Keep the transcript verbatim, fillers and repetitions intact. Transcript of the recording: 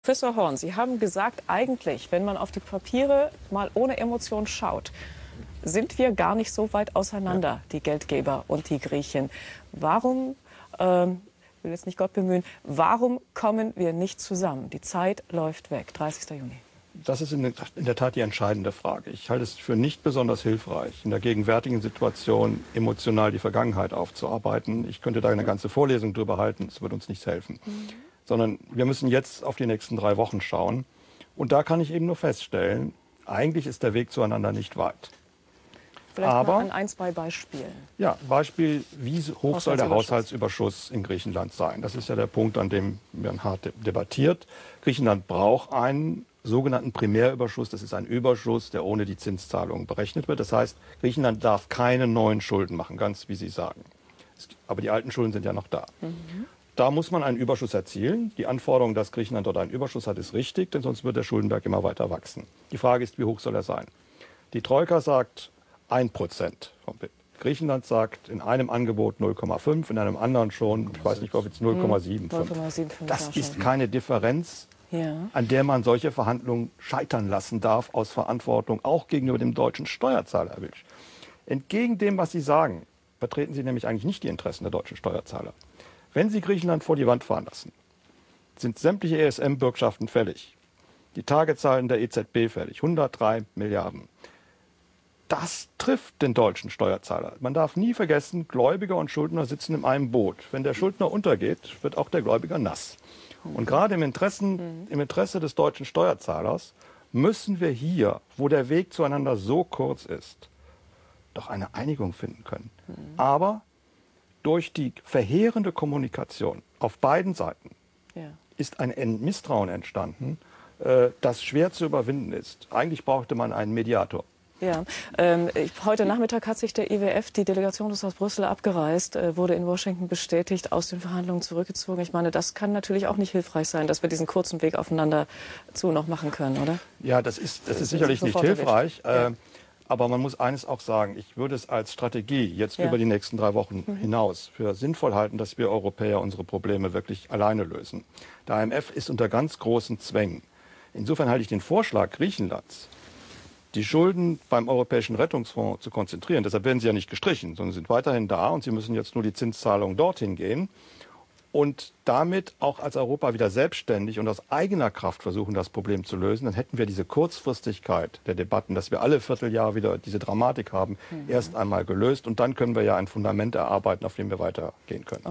Professor Horn, Sie haben gesagt, eigentlich, wenn man auf die Papiere mal ohne Emotion schaut, sind wir gar nicht so weit auseinander, ja. die Geldgeber und die Griechen. Warum, ähm, ich will jetzt nicht Gott bemühen, warum kommen wir nicht zusammen? Die Zeit läuft weg, dreißigster Juni. Das ist in der Tat die entscheidende Frage. Ich halte es für nicht besonders hilfreich, in der gegenwärtigen Situation emotional die Vergangenheit aufzuarbeiten. Ich könnte da eine ganze Vorlesung drüber halten, es wird uns nichts helfen. Mhm. Sondern wir müssen jetzt auf die nächsten drei Wochen schauen. Und da kann ich eben nur feststellen, eigentlich ist der Weg zueinander nicht weit. Vielleicht Aber, mal an ein, zwei Beispielen. Ja, Beispiel, wie hoch soll der Haushaltsüberschuss in Griechenland sein? Das ist ja der Punkt, an dem werden hart debattiert. Griechenland braucht einen sogenannten Primärüberschuss. Das ist ein Überschuss, der ohne die Zinszahlungen berechnet wird. Das heißt, Griechenland darf keine neuen Schulden machen, ganz wie Sie sagen. Aber die alten Schulden sind ja noch da. Mhm. Da muss man einen Überschuss erzielen. Die Anforderung, dass Griechenland dort einen Überschuss hat, ist richtig, denn sonst wird der Schuldenberg immer weiter wachsen. Die Frage ist, wie hoch soll er sein? Die Troika sagt ein Prozent vom B I P. Griechenland sagt in einem Angebot null Komma fünf, in einem anderen schon, ich weiß nicht, ob jetzt null Komma fünfundsiebzig. Das ist keine Differenz, ja. an der man solche Verhandlungen scheitern lassen darf, aus Verantwortung auch gegenüber dem deutschen Steuerzahler. Entgegen dem, was Sie sagen, vertreten Sie nämlich eigentlich nicht die Interessen der deutschen Steuerzahler. Wenn Sie Griechenland vor die Wand fahren lassen, sind sämtliche E S M-Bürgschaften fällig, die Tagezahlen der E Z B fällig, hundertdrei Milliarden. Das trifft den deutschen Steuerzahler. Man darf nie vergessen, Gläubiger und Schuldner sitzen in einem Boot. Wenn der Schuldner untergeht, wird auch der Gläubiger nass. Und gerade im, Interessen, im Interesse des deutschen Steuerzahlers müssen wir hier, wo der Weg zueinander so kurz ist, doch eine Einigung finden können. Aber durch die verheerende Kommunikation auf beiden Seiten ja. ist ein Misstrauen entstanden, äh, das schwer zu überwinden ist. Eigentlich brauchte man einen Mediator. Ja, ähm, heute Nachmittag hat sich der I W F, die Delegation ist aus Brüssel abgereist, äh, wurde in Washington bestätigt, aus den Verhandlungen zurückgezogen. Ich meine, das kann natürlich auch nicht hilfreich sein, dass wir diesen kurzen Weg aufeinander zu noch machen können, oder? Ja, das ist, das ist sicherlich nicht hilfreich. Äh, ja. Aber man muss eines auch sagen, ich würde es als Strategie jetzt ja. über die nächsten drei Wochen mhm. hinaus für sinnvoll halten, dass wir Europäer unsere Probleme wirklich alleine lösen. Der I M F ist unter ganz großen Zwängen. Insofern halte ich den Vorschlag Griechenlands, die Schulden beim Europäischen Rettungsfonds zu konzentrieren, deshalb werden sie ja nicht gestrichen, sondern sind weiterhin da und sie müssen jetzt nur die Zinszahlungen dorthin gehen und damit auch als Europa wieder selbstständig und aus eigener Kraft versuchen, das Problem zu lösen. Dann hätten wir diese Kurzfristigkeit der Debatten, dass wir alle Vierteljahr wieder diese Dramatik haben, mhm. erst einmal gelöst und dann können wir ja ein Fundament erarbeiten, auf dem wir weitergehen können.